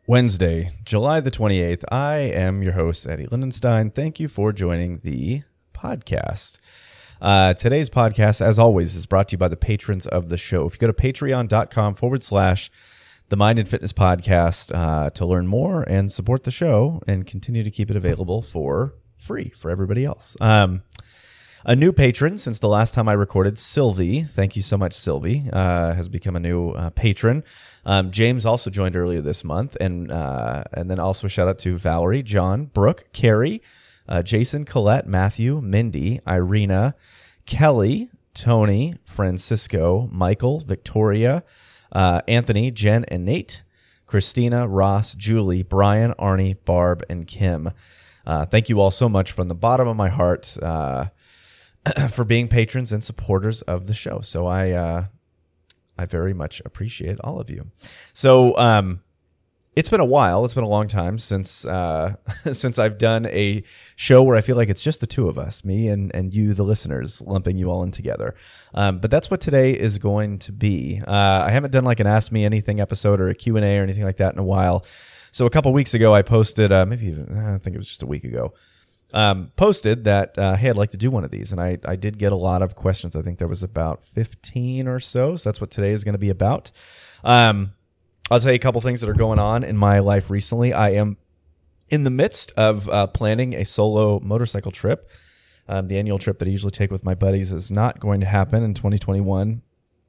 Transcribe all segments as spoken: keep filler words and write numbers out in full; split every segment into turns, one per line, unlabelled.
Wednesday, July the twenty-eighth. I am your host, Eddie Lindenstein. Thank you for joining the podcast. Uh, today's podcast, as always, is brought to you by the patrons of the show. If you go to patreon.com forward slash the Mind and Fitness Podcast uh, to learn more and support the show and continue to keep it available for free for everybody else. Um, a new patron since the last time I recorded, Sylvie. Thank you so much, Sylvie, uh, has become a new uh, patron. Um, James also joined earlier this month, and uh, and then also shout out to Valerie, John, Brooke, Carrie, uh, Jason, Colette, Matthew, Mindy, Irina, Kelly, Tony, Francisco, Michael, Victoria, uh, Anthony, Jen, and Nate, Christina, Ross, Julie, Brian, Arnie, Barb, and Kim. Uh, thank you all so much from the bottom of my heart uh, for being patrons and supporters of the show. So I uh, I very much appreciate all of you. So um, it's been a while. It's been a long time since uh, since I've done a show where I feel like it's just the two of us, me and, and you, the listeners, lumping you all in together. Um, but that's what today is going to be. Uh, I haven't done like an Ask Me Anything episode or a Q and A or anything like that in a while. So a couple weeks ago, I posted, uh, maybe even, I think it was just a week ago, um, posted that, uh, hey, I'd like to do one of these. And I, I did get a lot of questions. I think there was about fifteen or so. So that's what today is going to be about. Um, I'll tell you a couple things that are going on in my life recently. I am in the midst of uh, planning a solo motorcycle trip. Um, the annual trip that I usually take with my buddies is not going to happen in twenty twenty-one.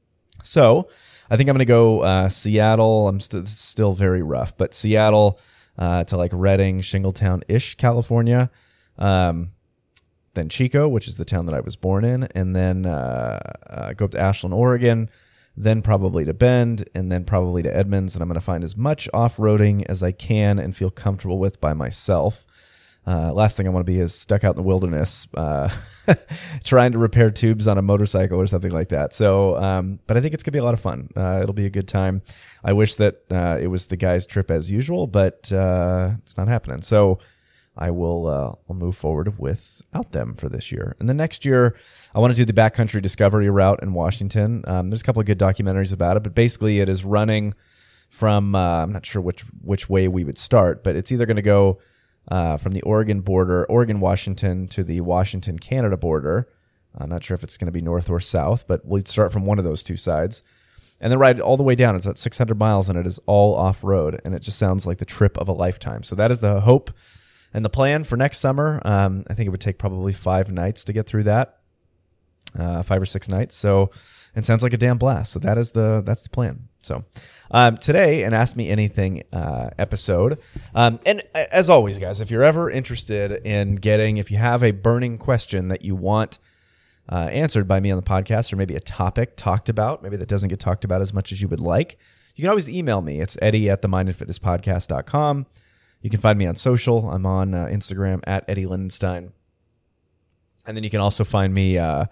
So I think I'm going to go uh, Seattle. I'm st- still very rough, but Seattle uh, to like Redding, Shingletown-ish, California. Um, then Chico, which is the town that I was born in, and then uh, uh, go up to Ashland, Oregon. Then probably to Bend, and then probably to Edmonds, and I'm going to find as much off-roading as I can and feel comfortable with by myself. Uh, last thing I want to be is stuck out in the wilderness uh, trying to repair tubes on a motorcycle or something like that. So, um, but I think it's going to be a lot of fun. Uh, it'll be a good time. I wish that uh, it was the guys' trip as usual, but uh, it's not happening. So I will uh, I'll move forward without them for this year. And the next year, I want to do the backcountry discovery route in Washington. Um, there's a couple of good documentaries about it, but basically it is running from, uh, I'm not sure which which way we would start, but it's either going to go uh, from the Oregon border, Oregon-Washington, to the Washington-Canada border. I'm not sure if it's going to be north or south, but we'll start from one of those two sides. And then ride all the way down. It's about six hundred miles, and it is all off-road, and it just sounds like the trip of a lifetime. So that is the hope and the plan for next summer. Um, I think it would take probably five nights to get through that, uh, five or six nights. So it sounds like a damn blast. So that is the that's the plan. So um, today, an Ask Me Anything uh, episode. Um, and as always, guys, if you're ever interested in getting, if you have a burning question that you want uh, answered by me on the podcast, or maybe a topic talked about, maybe that doesn't get talked about as much as you would like, you can always email me. It's Eddie at the mind and fitness podcast dot com. You can find me on social. I'm on uh, Instagram at Eddie Lindenstein. And then you can also find me uh,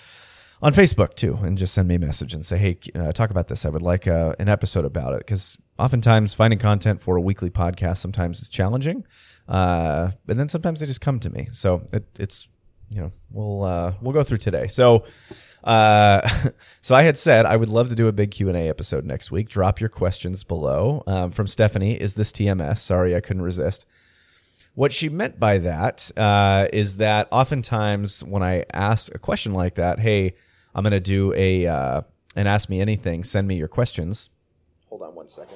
on Facebook, too, and just send me a message and say, hey, uh, talk about this. I would like uh, an episode about it, because oftentimes finding content for a weekly podcast sometimes is challenging. Uh, but then sometimes they just come to me. So it, it's, you know, we'll uh, we'll go through today. So uh, so I had said I would love to do a big Q and A episode next week. Drop your questions below. Um, from Stephanie, is this T M S? Sorry, I couldn't resist. What she meant by that uh, is that oftentimes when I ask a question like that, hey, I'm going to do a uh, an Ask Me Anything, send me your questions. Hold on one second.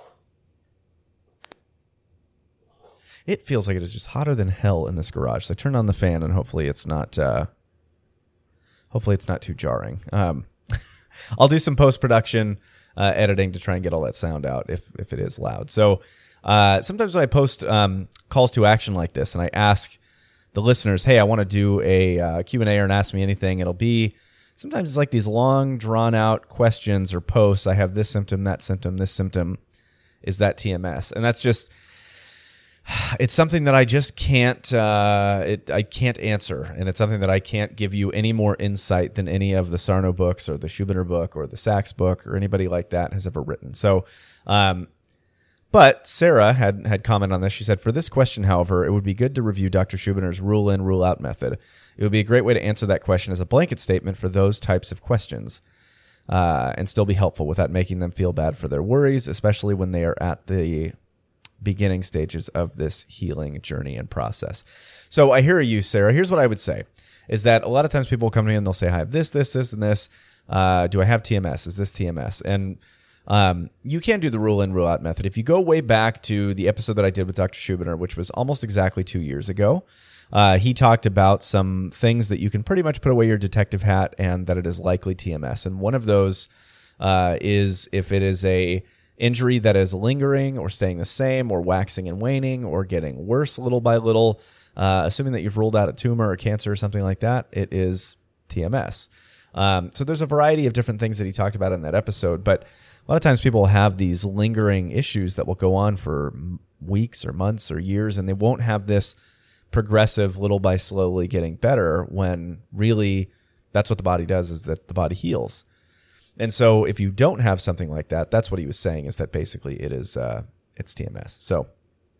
It feels like it is just hotter than hell in this garage. So I turned on the fan, and hopefully it's not uh, hopefully it's not too jarring. Um, I'll do some post-production uh, editing to try and get all that sound out if if it is loud. So uh, sometimes when I post um, calls to action like this, and I ask the listeners, hey, I want to do a uh, Q and A or an Ask Me Anything, it'll be sometimes it's like these long, drawn-out questions or posts. I have this symptom, that symptom, this symptom. Is that T M S? And that's just... it's something that I just can't, uh, it, I can't answer. And it's something that I can't give you any more insight than any of the Sarno books or the Schubiner book or the Sachs book or anybody like that has ever written. So, um, but Sarah had, had commented on this. She said, for this question, however, it would be good to review Doctor Schubiner's rule in, rule out method. It would be a great way to answer that question as a blanket statement for those types of questions, uh, and still be helpful without making them feel bad for their worries, especially when they are at the beginning stages of this healing journey and process. So I hear you, Sarah. Here's what I would say is that a lot of times people will come to me and they'll say, I have this, this, this, and this. Uh, do I have T M S? Is this T M S? And um, you can do the rule in, rule out method. If you go way back to the episode that I did with Doctor Schubiner, which was almost exactly two years ago, uh, he talked about some things that you can pretty much put away your detective hat and that it is likely T M S. And one of those uh, is if it is a injury that is lingering or staying the same or waxing and waning or getting worse little by little, uh, assuming that you've ruled out a tumor or cancer or something like that, it is T M S. Um, so there's a variety of different things that he talked about in that episode, but a lot of times people have these lingering issues that will go on for weeks or months or years, and they won't have this progressive little by slowly getting better when really that's what the body does, is that the body heals. And so if you don't have something like that, that's what he was saying, is that basically it is, uh, it's T M S. So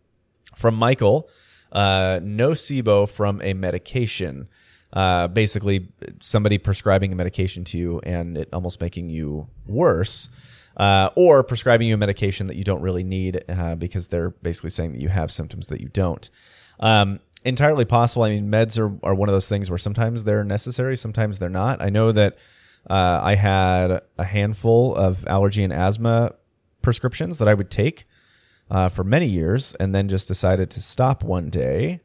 from Michael, uh, nocebo from a medication. Uh, basically somebody prescribing a medication to you and it almost making you worse, uh, or prescribing you a medication that you don't really need, uh, because they're basically saying that you have symptoms that you don't. Um, entirely possible. I mean, meds are, are one of those things where sometimes they're necessary, sometimes they're not. I know that, uh, I had a handful of allergy and asthma prescriptions that I would take, uh, for many years, and then just decided to stop one day.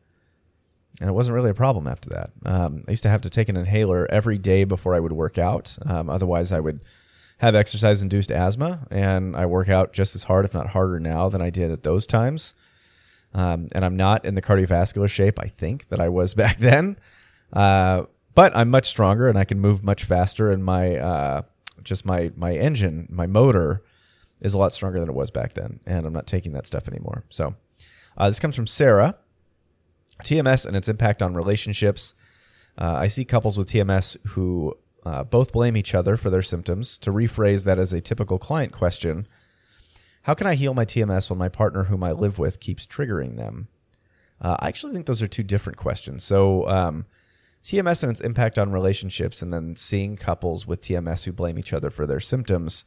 And it wasn't really a problem after that. Um, I used to have to take an inhaler every day before I would work out. Um, otherwise, I would have exercise-induced asthma, and I work out just as hard, if not harder now, than I did at those times. Um, and I'm not in the cardiovascular shape, I think, that I was back then. Uh, but I'm much stronger, and I can move much faster, and my uh, just my my engine, my motor, is a lot stronger than it was back then, and I'm not taking that stuff anymore. So uh, this comes from Sarah. T M S and its impact on relationships. Uh, I see couples with T M S who uh, both blame each other for their symptoms. To rephrase that as a typical client question, how can I heal my T M S when my partner whom I live with keeps triggering them? Uh, I actually think those are two different questions. So um, T M S and its impact on relationships, and then seeing couples with T M S who blame each other for their symptoms.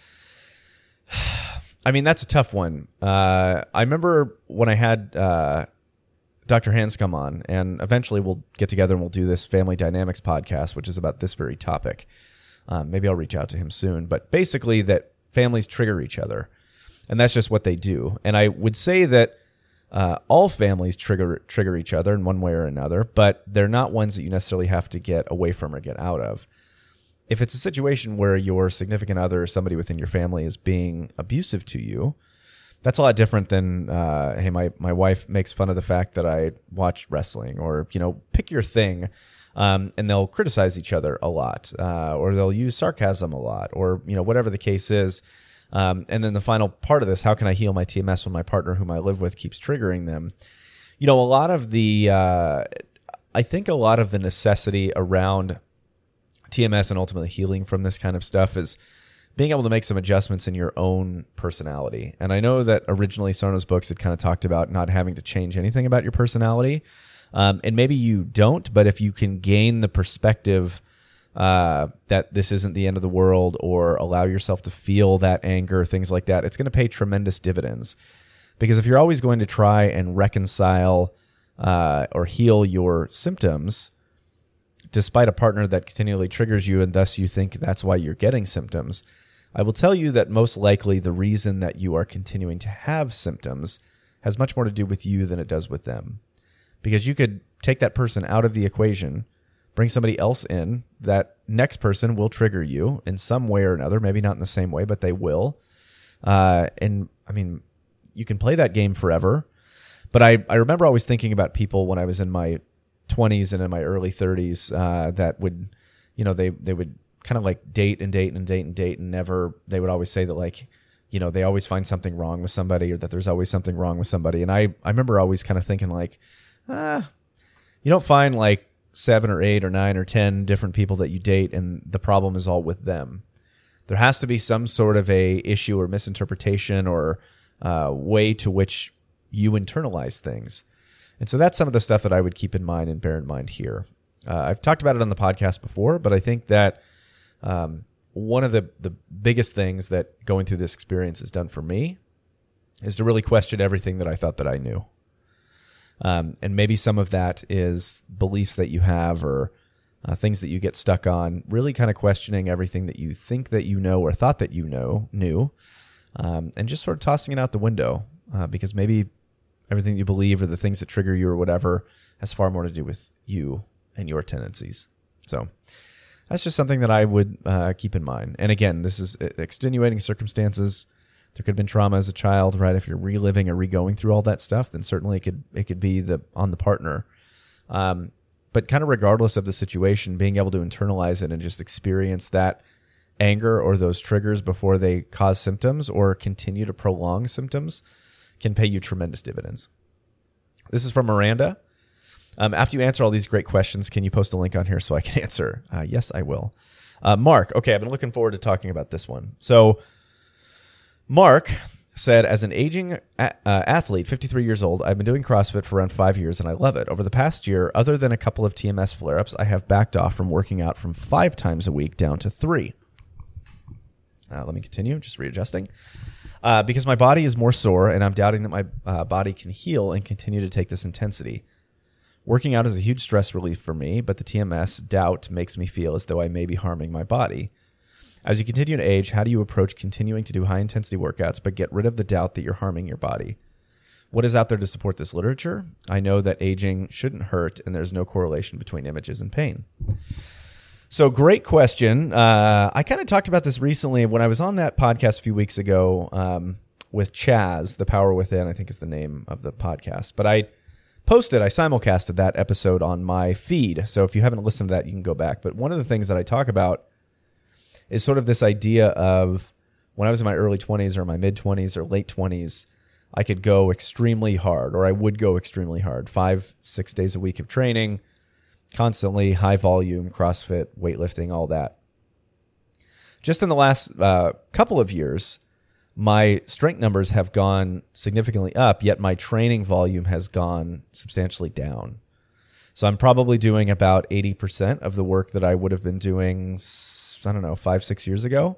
I mean, that's a tough one. Uh, I remember when I had... Uh, Doctor Hanscom on, and eventually we'll get together and we'll do this Family Dynamics podcast, which is about this very topic. Um, maybe I'll reach out to him soon, but basically that families trigger each other, and that's just what they do. And I would say that uh, all families trigger trigger each other in one way or another, but they're not ones that you necessarily have to get away from or get out of. If it's a situation where your significant other or somebody within your family is being abusive to you, that's a lot different than, uh, hey, my, my wife makes fun of the fact that I watch wrestling, or, you know, pick your thing. Um, and they'll criticize each other a lot, uh, or they'll use sarcasm a lot, or, you know, whatever the case is. Um, and then the final part of this, how can I heal my T M S when my partner whom I live with keeps triggering them? You know, a lot of the, uh, I think a lot of the necessity around T M S and ultimately healing from this kind of stuff is being able to make some adjustments in your own personality. And I know that originally Sarno's books had kind of talked about not having to change anything about your personality. Um, and maybe you don't, but if you can gain the perspective uh, that this isn't the end of the world, or allow yourself to feel that anger, things like that, it's going to pay tremendous dividends. Because if you're always going to try and reconcile uh, or heal your symptoms, despite a partner that continually triggers you, and thus you think that's why you're getting symptoms, I will tell you that most likely the reason that you are continuing to have symptoms has much more to do with you than it does with them. Because you could take that person out of the equation, bring somebody else in, that next person will trigger you in some way or another, maybe not in the same way, but they will. Uh, and I mean, you can play that game forever. But I, I remember always thinking about people when I was in my twenties and in my early thirties uh, that would, you know, they, they would kind of like date and date and date and date and never, they would always say that, like, you know, they always find something wrong with somebody, or that there's always something wrong with somebody. And I, I remember always kind of thinking like, ah, you don't find like seven or eight or nine or ten different people that you date and the problem is all with them. There has to be some sort of a issue or misinterpretation or uh, way to which you internalize things. And so that's some of the stuff that I would keep in mind and bear in mind here. Uh, I've talked about it on the podcast before, but I think that um, one of the, the biggest things that going through this experience has done for me is to really question everything that I thought that I knew. Um, and maybe some of that is beliefs that you have or uh, things that you get stuck on, really kind of questioning everything that you think that you know or thought that you know, knew, um, and just sort of tossing it out the window uh, because maybe everything you believe or the things that trigger you or whatever has far more to do with you and your tendencies. So that's just something that I would uh, keep in mind. And again, this is extenuating circumstances. There could have been trauma as a child, right? If you're reliving or re-going through all that stuff, then certainly it could it could be the on the partner. Um, but kind of regardless of the situation, being able to internalize it and just experience that anger or those triggers before they cause symptoms or continue to prolong symptoms can pay you tremendous dividends. This is from Miranda. Um, after you answer all these great questions, can you post a link on here so I can answer? Uh, yes, I will. Uh, Mark, okay, I've been looking forward to talking about this one. So Mark said, as an aging a- uh, athlete, fifty-three years old, I've been doing CrossFit for around five years and I love it. Over the past year, other than a couple of T M S flare-ups, I have backed off from working out from five times a week down to three. Uh, let me continue, just readjusting. Uh, because my body is more sore and I'm doubting that my uh, body can heal and continue to take this intensity. Working out is a huge stress relief for me, but the T M S doubt makes me feel as though I may be harming my body. As you continue to age, how do you approach continuing to do high-intensity workouts but get rid of the doubt that you're harming your body? What is out there to support this literature? I know that aging shouldn't hurt, and there's no correlation between images and pain. So great question. Uh, I kind of talked about this recently when I was on that podcast a few weeks ago um, with Chaz, The Power Within, I think is the name of the podcast. But I posted, I simulcasted that episode on my feed. So if you haven't listened to that, you can go back. But one of the things that I talk about is sort of this idea of when I was in my early twenties or my mid-twenties or late twenties, I could go extremely hard, or I would go extremely hard, five, six days a week of training, constantly high volume, CrossFit, weightlifting, all that. Just in the last uh, couple of years, my strength numbers have gone significantly up, yet my training volume has gone substantially down. So I'm probably doing about eighty percent of the work that I would have been doing, I don't know, five, six years ago.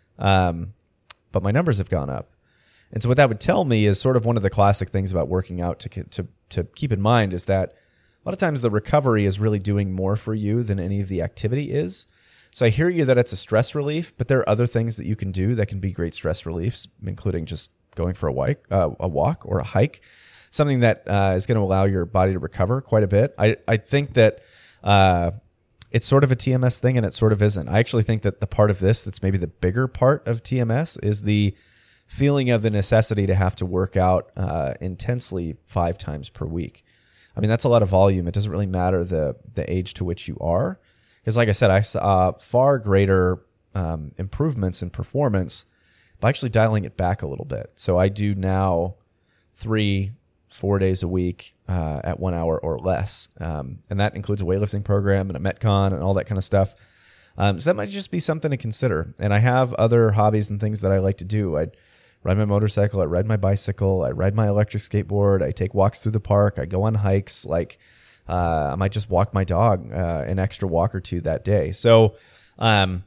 Um, but my numbers have gone up. And so what that would tell me is sort of one of the classic things about working out to to to keep in mind is that a lot of times the recovery is really doing more for you than any of the activity is. So I hear you that it's a stress relief, but there are other things that you can do that can be great stress reliefs, including just going for a, walk, uh, a walk or a hike, something that uh, is going to allow your body to recover quite a bit. I, I think that uh, it's sort of a T M S thing and it sort of isn't. I actually think that the part of this that's maybe the bigger part of T M S is the feeling of the necessity to have to work out uh, intensely five times per week. I mean, that's a lot of volume. It doesn't really matter the the age to which you are. Because like I said, I saw far greater um, improvements in performance by actually dialing it back a little bit. So I do now three, four days a week uh, at one hour or less. Um, and that includes a weightlifting program and a Metcon and all that kind of stuff. Um, so that might just be something to consider. And I have other hobbies and things that I like to do. I ride my motorcycle, I ride my bicycle, I ride my electric skateboard, I take walks through the park, I go on hikes, like uh, I might just walk my dog uh, an extra walk or two that day. So, um,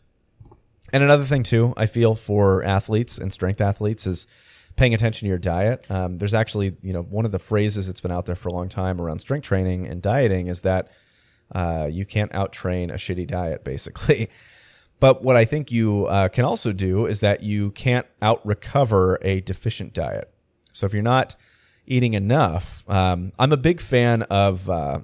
and another thing too, I feel for athletes and strength athletes is paying attention to your diet. Um, there's actually, you know, one of the phrases that's been out there for a long time around strength training and dieting is that uh, you can't out-train a shitty diet, basically. But what I think you uh, can also do is that you can't out-recover a deficient diet. So if you're not eating enough, um, I'm a big fan of, uh,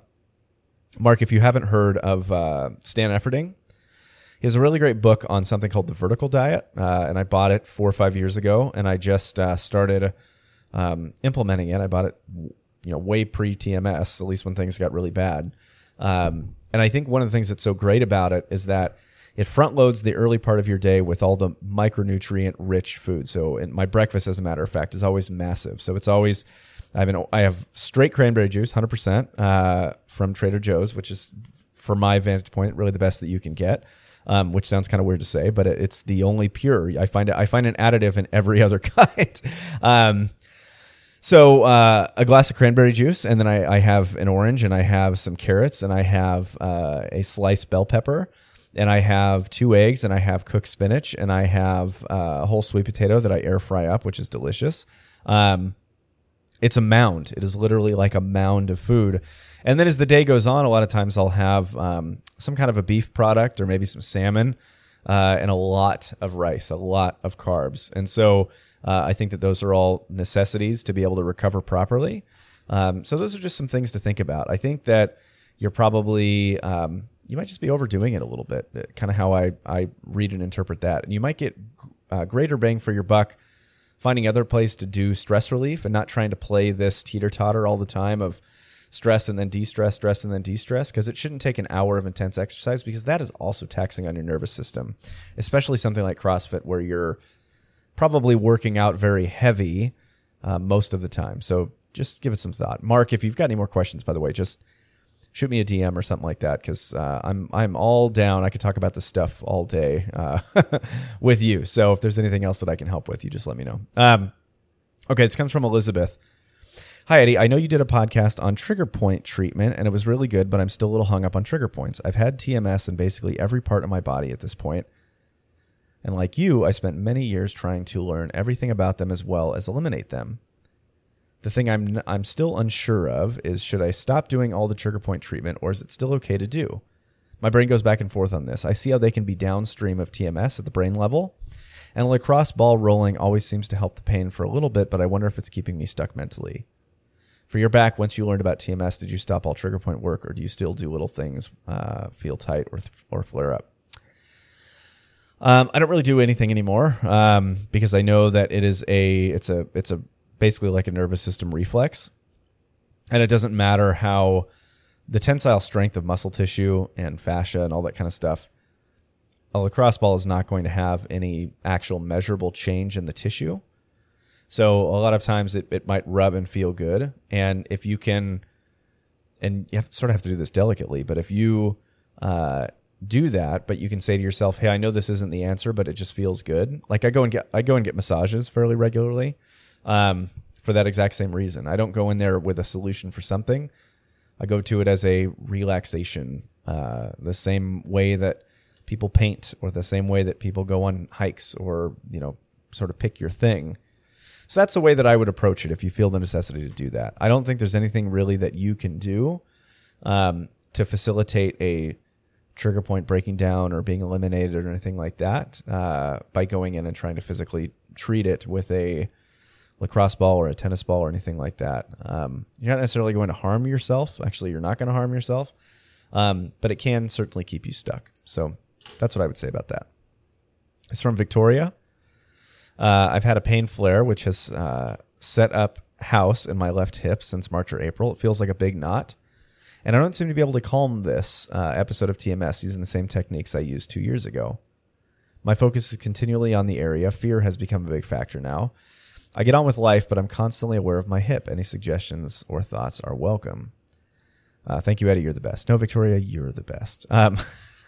Mark, if you haven't heard of uh, Stan Efferding, he has a really great book on something called The Vertical Diet, uh, and I bought it four or five years ago, and I just uh, started um, implementing it. I bought it, you know, way pre-T M S, at least when things got really bad. Um, and I think one of the things that's so great about it is that it front loads the early part of your day with all the micronutrient-rich food. So in my breakfast, as a matter of fact, is always massive. So it's always I have an, I have straight cranberry juice, one hundred percent uh, from Trader Joe's, which is, from my vantage point, really the best that you can get. Um, which sounds kind of weird to say, but it, it's the only pure. I find it. I find an additive in every other kind. um, so uh, a glass of cranberry juice, and then I, I have an orange, and I have some carrots, and I have uh, a sliced bell pepper, and I have two eggs, and I have cooked spinach, and I have uh, a whole sweet potato that I air fry up, which is delicious. Um, it's a mound. It is literally like a mound of food. And then as the day goes on, a lot of times I'll have um, some kind of a beef product or maybe some salmon uh, and a lot of rice, a lot of carbs. And so uh, I think that those are all necessities to be able to recover properly. Um, so those are just some things to think about. I think that you're probably, um, you might just be overdoing it a little bit, kind of how I, I read and interpret that. And you might get uh, greater bang for your buck finding other places to do stress relief and not trying to play this teeter-totter all the time of stress and then de-stress, stress and then de-stress, because it shouldn't take an hour of intense exercise, because that is also taxing on your nervous system, especially something like CrossFit where you're probably working out very heavy uh, most of the time. So just give it some thought. Mark, if you've got any more questions, by the way, just shoot me a D M or something like that, because uh, I'm I'm all down. I could talk about this stuff all day uh, with you. So if there's anything else that I can help with, you just let me know. Um, okay, this comes from Elizabeth. Hi, Eddie. I know you did a podcast on trigger point treatment, and it was really good, but I'm still a little hung up on trigger points. I've had T M S in basically every part of my body at this point. And like you, I spent many years trying to learn everything about them as well as eliminate them. The thing I'm I'm still unsure of is, should I stop doing all the trigger point treatment, or is it still okay to do? My brain goes back and forth on this. I see how they can be downstream of T M S at the brain level, and lacrosse ball rolling always seems to help the pain for a little bit, but I wonder if it's keeping me stuck mentally. For your back, once you learned about T M S, did you stop all trigger point work, or do you still do little things, uh, feel tight or or flare up? Um, I don't really do anything anymore um, because I know that it is a it's a it's a basically like a nervous system reflex, and it doesn't matter how the tensile strength of muscle tissue and fascia and all that kind of stuff. A lacrosse ball is not going to have any actual measurable change in the tissue. So a lot of times it, it might rub and feel good. And if you can, and you have, sort of have to do this delicately, but if you uh, do that, but you can say to yourself, hey, I know this isn't the answer, but it just feels good. Like I go and get, I go and get massages fairly regularly um, for that exact same reason. I don't go in there with a solution for something. I go to it as a relaxation, uh, the same way that people paint, or the same way that people go on hikes, or, you know, sort of pick your thing. So that's the way that I would approach it if you feel the necessity to do that. I don't think there's anything really that you can do um, to facilitate a trigger point breaking down or being eliminated or anything like that uh, by going in and trying to physically treat it with a lacrosse ball or a tennis ball or anything like that. Um, you're not necessarily going to harm yourself. Actually, you're not going to harm yourself, um, but it can certainly keep you stuck. So that's what I would say about that. It's from Victoria. Uh, I've had a pain flare, which has uh, set up house in my left hip since March or April. It feels like a big knot. And I don't seem to be able to calm this uh, episode of T M S using the same techniques I used two years ago. My focus is continually on the area. Fear has become a big factor now. I get on with life, but I'm constantly aware of my hip. Any suggestions or thoughts are welcome. Uh, thank you, Eddie. You're the best. No, Victoria, you're the best. Um,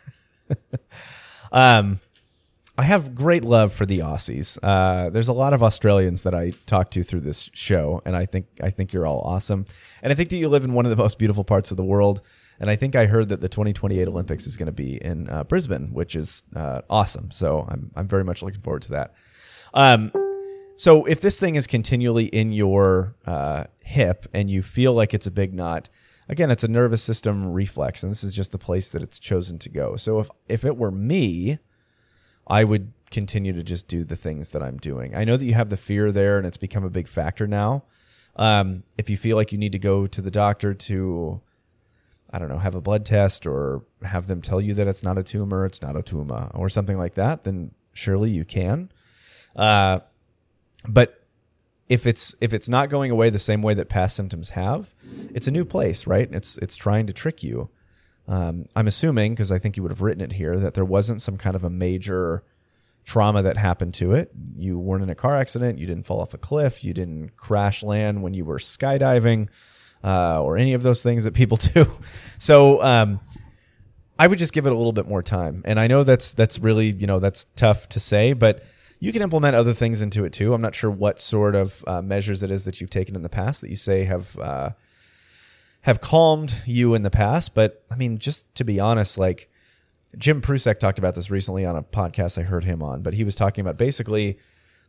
um, I have great love for the Aussies. Uh, there's a lot of Australians that I talk to through this show, and I think I think you're all awesome. And I think that you live in one of the most beautiful parts of the world. And I think I heard that the twenty twenty-eight Olympics is going to be in uh, Brisbane, which is uh, awesome. So I'm I'm very much looking forward to that. Um, so if this thing is continually in your uh, hip and you feel like it's a big knot, again, it's a nervous system reflex, and this is just the place that it's chosen to go. So if if it were me, I would continue to just do the things that I'm doing. I know that you have the fear there, and it's become a big factor now. Um, if you feel like you need to go to the doctor to, I don't know, have a blood test or have them tell you that it's not a tumor, it's not a tumor, or something like that, then surely you can. Uh, but if it's if it's not going away the same way that past symptoms have, it's a new place, right? It's it's trying to trick you. Um, I'm assuming, because I think you would have written it here, that there wasn't some kind of a major trauma that happened to it. You weren't in a car accident. You didn't fall off a cliff. You didn't crash land when you were skydiving uh, or any of those things that people do. So um, I would just give it a little bit more time. And I know that's that's really, you know, that's tough to say, but you can implement other things into it too. I'm not sure what sort of uh, measures it is that you've taken in the past that you say have uh, have calmed you in the past. But I mean, just to be honest, like Jim Prusek talked about this recently on a podcast I heard him on, but he was talking about basically the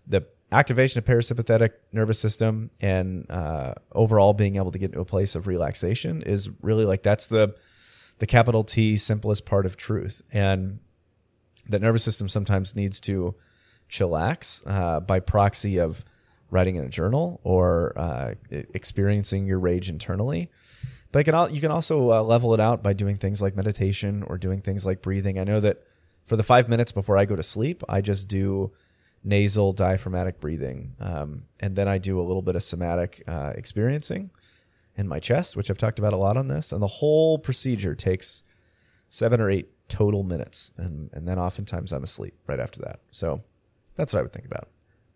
activation of parasympathetic nervous system and uh, overall being able to get into a place of relaxation is really like that's the the capital T simplest part of truth. And that nervous system sometimes needs to chillax uh, by proxy of writing in a journal or uh, experiencing your rage internally. But you can, you can also uh, level it out by doing things like meditation or doing things like breathing. I know that for the five minutes before I go to sleep, I just do nasal diaphragmatic breathing. Um, and then I do a little bit of somatic uh, experiencing in my chest, which I've talked about a lot on this. And the whole procedure takes seven or eight total minutes. And, and then oftentimes I'm asleep right after that. So that's what I would think about.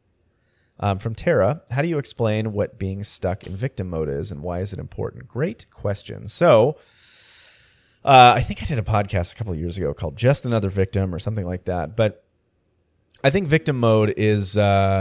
Um, from Tara, how do you explain what being stuck in victim mode is and why is it important? Great question. So uh, I think I did a podcast a couple of years ago called Just Another Victim or something like that. But I think victim mode is,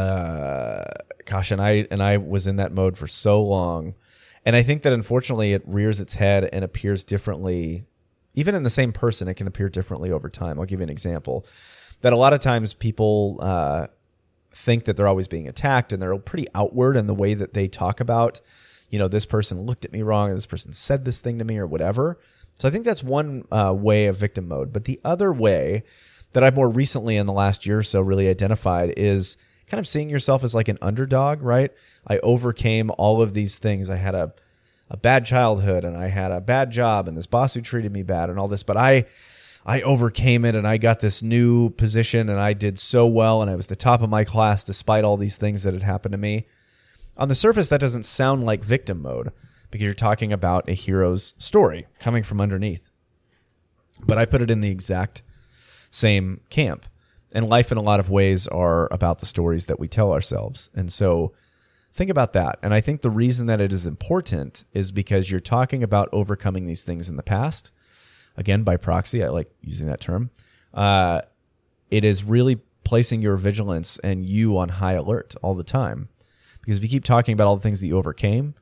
uh, gosh, and I and I was in that mode for so long. And I think that unfortunately it rears its head and appears differently. Even in the same person, it can appear differently over time. I'll give you an example. That a lot of times people uh, think that they're always being attacked, and they're pretty outward in the way that they talk about, you know, this person looked at me wrong, or this person said this thing to me, or whatever. So I think that's one uh, way of victim mode. But the other way that I've more recently in the last year or so really identified is kind of seeing yourself as like an underdog, right? I overcame all of these things. I had a, a bad childhood, and I had a bad job, and this boss who treated me bad and all this, but I I overcame it, and I got this new position, and I did so well, and I was the top of my class despite all these things that had happened to me. On the surface, that doesn't sound like victim mode because you're talking about a hero's story coming from underneath. But I put it in the exact same camp. And life in a lot of ways are about the stories that we tell ourselves. And so think about that. And I think the reason that it is important is because you're talking about overcoming these things in the past. Again, by proxy, I like using that term. Uh, it is really placing your vigilance and you on high alert all the time. Because if you keep talking about all the things that you overcame,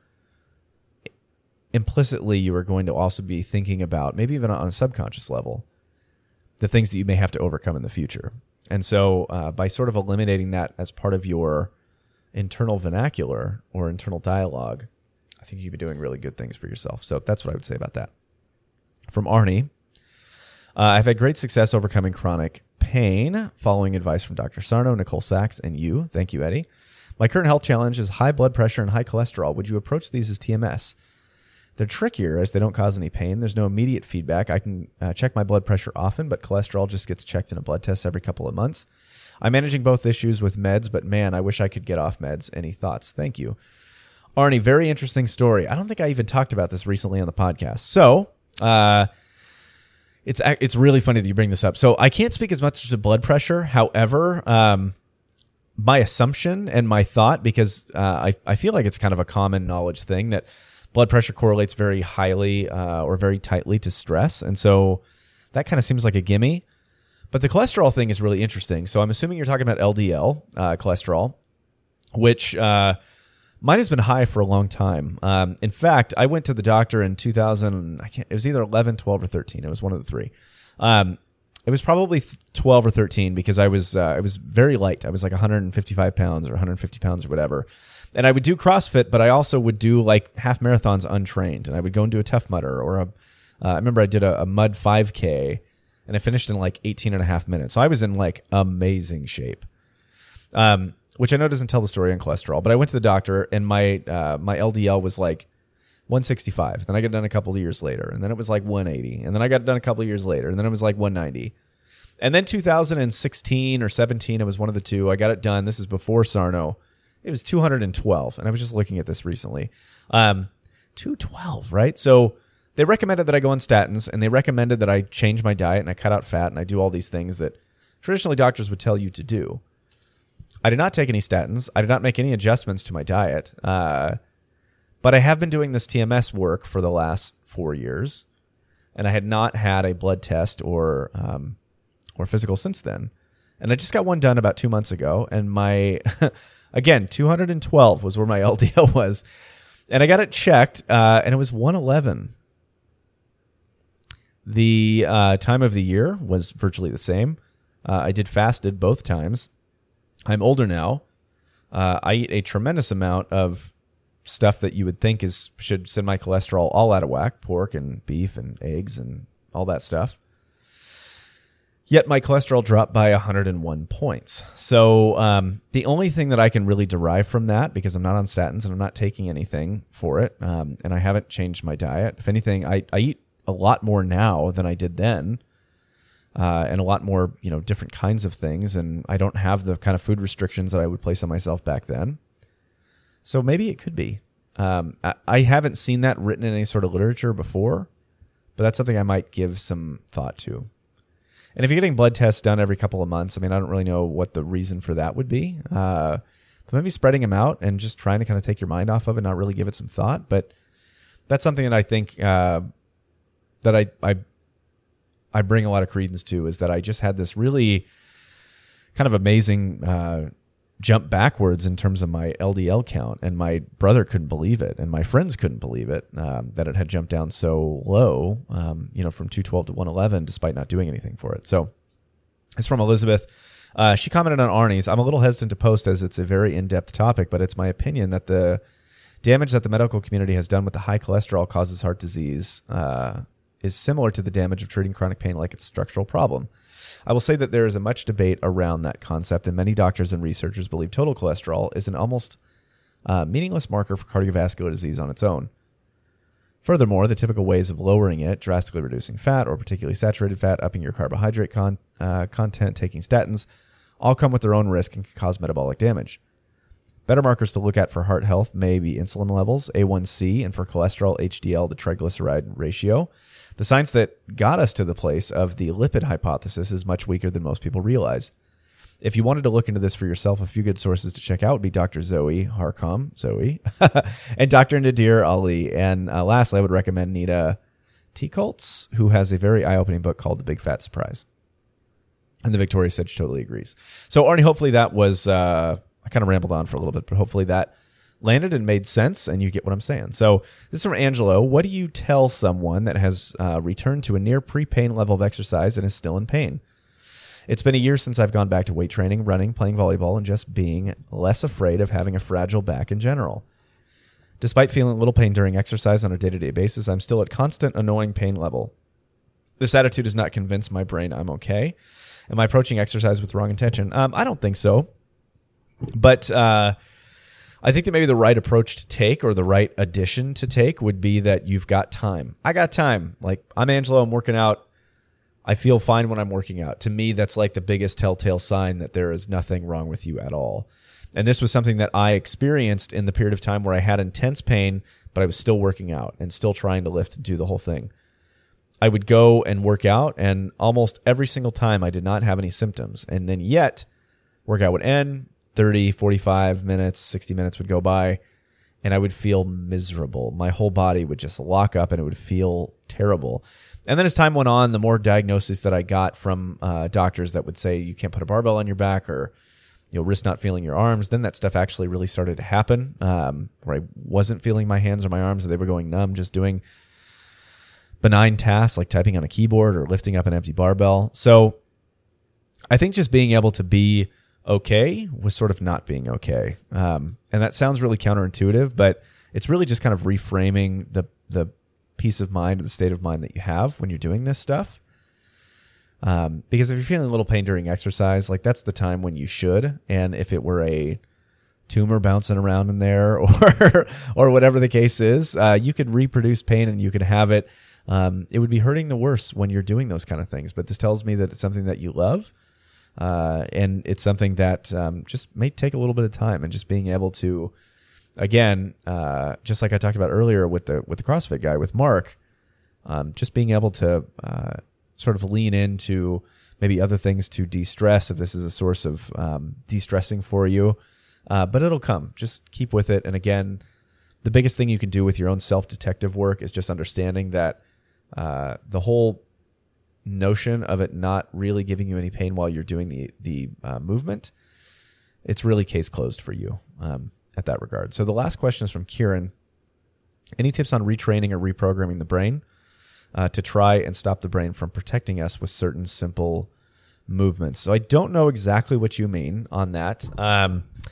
implicitly you are going to also be thinking about, maybe even on a subconscious level, the things that you may have to overcome in the future. And so uh, by sort of eliminating that as part of your internal vernacular or internal dialogue, I think you'd be doing really good things for yourself. So that's what I would say about that. From Arnie, uh, I've had great success overcoming chronic pain, following advice from Doctor Sarno, Nicole Sachs, and you. Thank you, Eddie. My current health challenge is high blood pressure and high cholesterol. Would you approach these as T M S? They're trickier as they don't cause any pain. There's no immediate feedback. I can uh, check my blood pressure often, but cholesterol just gets checked in a blood test every couple of months. I'm managing both issues with meds, but man, I wish I could get off meds. Any thoughts? Thank you. Arnie, very interesting story. I don't think I even talked about this recently on the podcast. So, uh, it's it's really funny that you bring this up. So I can't speak as much to blood pressure. However, um, my assumption and my thought, because uh, I, I feel like it's kind of a common knowledge thing that blood pressure correlates very highly uh, or very tightly to stress. And so that kind of seems like a gimme. But the cholesterol thing is really interesting. So I'm assuming you're talking about L D L uh, cholesterol, which uh, mine has been high for a long time. Um, in fact, I went to the doctor in two thousand. I can't. It was either eleven, twelve, or thirteen. It was one of the three. Um, it was probably twelve or thirteen because I was uh, I was very light. I was like one hundred fifty-five pounds or one hundred fifty pounds or whatever. And I would do CrossFit, but I also would do like half marathons untrained. And I would go and do a Tough Mudder or a. Uh, I remember I did a, a Mud five K. And I finished in like eighteen and a half minutes. So I was in like amazing shape, um, which I know doesn't tell the story on cholesterol. But I went to the doctor and my uh, my L D L was like one sixty-five. Then I got done a couple of years later. And then it was like one eighty. And then I got done a couple of years later. And then it was like one ninety. And then two thousand sixteen or seventeen, it was one of the two. I got it done. This is before Sarno. It was two hundred twelve. And I was just looking at this recently. Um, two twelve, right? So they recommended that I go on statins, and they recommended that I change my diet and I cut out fat and I do all these things that traditionally doctors would tell you to do. I did not take any statins. I did not make any adjustments to my diet. Uh, but I have been doing this T M S work for the last four years, and I had not had a blood test or um, or physical since then. And I just got one done about two months ago, and my, again, two hundred twelve was where my L D L was. And I got it checked, uh, and it was one eleven. The uh, time of the year was virtually the same. Uh, I did fasted both times. I'm older now. Uh, I eat a tremendous amount of stuff that you would think is should send my cholesterol all out of whack, pork and beef and eggs and all that stuff. Yet my cholesterol dropped by one hundred one points. So um, the only thing that I can really derive from that, because I'm not on statins and I'm not taking anything for it, um, and I haven't changed my diet. If anything, I, I eat a lot more now than I did then, uh, and a lot more, you know, different kinds of things. And I don't have the kind of food restrictions that I would place on myself back then. So maybe it could be. Um, I, I haven't seen that written in any sort of literature before, but that's something I might give some thought to. And if you're getting blood tests done every couple of months, I mean, I don't really know what the reason for that would be. Uh, but maybe spreading them out and just trying to kind of take your mind off of it, not really give it some thought. But that's something that I think uh, that I, I I bring a lot of credence to, is that I just had this really kind of amazing uh, jump backwards in terms of my L D L count, and my brother couldn't believe it, and my friends couldn't believe it, um, that it had jumped down so low, um, you know, from two twelve to one eleven, despite not doing anything for it. So it's from Elizabeth. Uh, she commented on Arnie's. I'm a little hesitant to post as it's a very in-depth topic, but it's my opinion that the damage that the medical community has done with the high cholesterol causes heart disease uh, is similar to the damage of treating chronic pain like it's a structural problem. I will say that there is a much debate around that concept, and many doctors and researchers believe total cholesterol is an almost uh, meaningless marker for cardiovascular disease on its own. Furthermore, the typical ways of lowering it, drastically reducing fat or particularly saturated fat, upping your carbohydrate con- uh, content, taking statins, all come with their own risk and can cause metabolic damage. Better markers to look at for heart health may be insulin levels, A one C, and for cholesterol, H D L, the triglyceride ratio. The science that got us to the place of the lipid hypothesis is much weaker than most people realize. If you wanted to look into this for yourself, a few good sources to check out would be Doctor Zoe Harcom, Zoe, and Doctor Nadir Ali. And uh, lastly, I would recommend Nita Teacults, who has a very eye-opening book called The Big Fat Surprise. And the Victoria said she totally agrees. So, Arnie, hopefully that was, uh, I kind of rambled on for a little bit, but hopefully that landed and made sense, and you get what I'm saying. So this is from Angelo. What do you tell someone that has uh, returned to a near pre-pain level of exercise and is still in pain? It's been a year since I've gone back to weight training, running, playing volleyball, and just being less afraid of having a fragile back in general. Despite feeling a little pain during exercise on a day-to-day basis, I'm still at constant annoying pain level. This attitude does not convince my brain I'm okay. Am I approaching exercise with the wrong intention? Um, I don't think so. But uh, I think that maybe the right approach to take, or the right addition to take, would be that you've got time. I got time. Like, I'm Angelo, I'm working out. I feel fine when I'm working out. To me, that's like the biggest telltale sign that there is nothing wrong with you at all. And this was something that I experienced in the period of time where I had intense pain, but I was still working out and still trying to lift and do the whole thing. I would go and work out, and almost every single time I did not have any symptoms. And then yet, workout would end, thirty, forty-five minutes, sixty minutes would go by, and I would feel miserable. My whole body would just lock up, and it would feel terrible. And then as time went on, the more diagnoses that I got from uh, doctors that would say you can't put a barbell on your back, or you'll risk not feeling your arms, then that stuff actually really started to happen, um, where I wasn't feeling my hands or my arms, and they were going numb, just doing benign tasks like typing on a keyboard or lifting up an empty barbell. So I think just being able to be okay was sort of not being okay. Um, and that sounds really counterintuitive, but it's really just kind of reframing the the peace of mind, the state of mind that you have when you're doing this stuff. Um, because if you're feeling a little pain during exercise, like, that's the time when you should. And if it were a tumor bouncing around in there, or or whatever the case is, uh, you could reproduce pain and you could have it. Um, it would be hurting the worse when you're doing those kind of things. But this tells me that it's something that you love. Uh, and it's something that um, just may take a little bit of time, and just being able to, again, uh, just like I talked about earlier with the with the CrossFit guy, with Mark, um, just being able to uh, sort of lean into maybe other things to de-stress if this is a source of um, de-stressing for you. Uh, but it'll come. Just keep with it. And again, the biggest thing you can do with your own self-detective work is just understanding that uh, the whole notion of it not really giving you any pain while you're doing the the uh, movement, it's really case closed for you um, at that regard. So the last question is from Kieran. Any tips on retraining or reprogramming the brain uh, to try and stop the brain from protecting us with certain simple movements? So I don't know exactly what you mean on that. Um,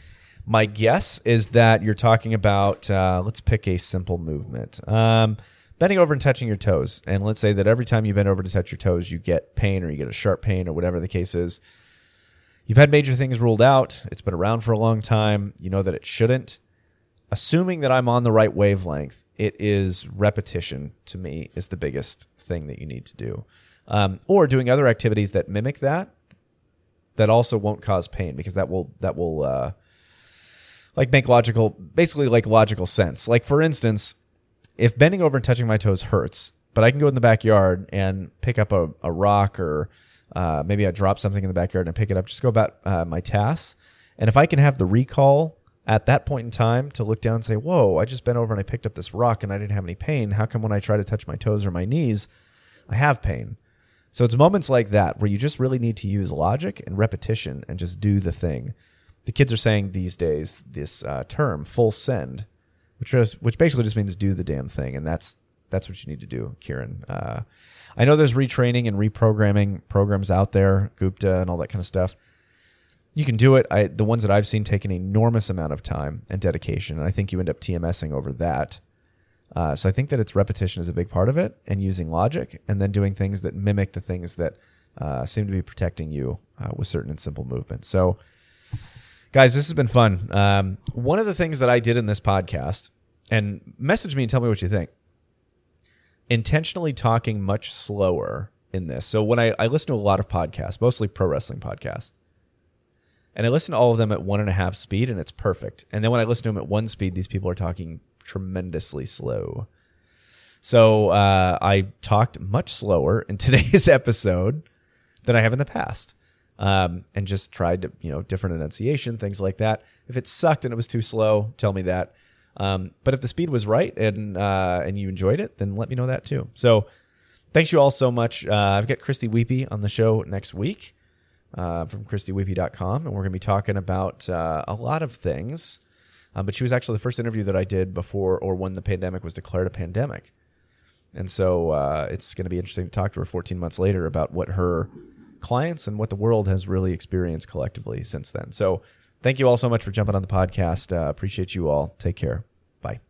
My guess is that you're talking about, uh, let's pick a simple movement. Um, bending over and touching your toes. And let's say that every time you bend over to touch your toes, you get pain or you get a sharp pain or whatever the case is. You've had major things ruled out. It's been around for a long time. You know that it shouldn't. Assuming that I'm on the right wavelength, it is repetition to me is the biggest thing that you need to do. Um, or doing other activities that mimic that, that also won't cause pain because that will, that will, uh, like make logical, basically like logical sense. Like for instance, if bending over and touching my toes hurts, but I can go in the backyard and pick up a, a rock or uh, maybe I drop something in the backyard and pick it up, just go about uh, my tasks. And if I can have the recall at that point in time to look down and say, whoa, I just bent over and I picked up this rock and I didn't have any pain. How come when I try to touch my toes or my knees, I have pain? So it's moments like that where you just really need to use logic and repetition and just do the thing. The kids are saying these days this uh, term, full send, which is, which basically just means do the damn thing. And that's that's what you need to do, Kieran. Uh, I know there's retraining and reprogramming programs out there, Gupta and all that kind of stuff. You can do it. I, the ones that I've seen take an enormous amount of time and dedication. And I think you end up TMSing over that. Uh, so I think that it's repetition is a big part of it and using logic and then doing things that mimic the things that uh, seem to be protecting you uh, with certain and simple movements. So guys, this has been fun. Um, one of the things that I did in this podcast, and message me and tell me what you think, intentionally talking much slower in this. So when I, I listen to a lot of podcasts, mostly pro wrestling podcasts, and I listen to all of them at one and a half speed, and it's perfect. And then when I listen to them at one speed, these people are talking tremendously slow. So uh, I talked much slower in today's episode than I have in the past. Um, and just tried to, you know, different enunciation, things like that. If it sucked and it was too slow, tell me that. Um, but if the speed was right and uh, and you enjoyed it, then let me know that too. So thanks you all so much. Uh, I've got Christy Weepy on the show next week uh, from christy weepy dot com, and we're going to be talking about uh, a lot of things. Um, but she was actually the first interview that I did before or when the pandemic was declared a pandemic. And so uh, it's going to be interesting to talk to her fourteen months later about what her clients and what the world has really experienced collectively since then. So thank you all so much for jumping on the podcast. Uh, appreciate you all. Take care. Bye.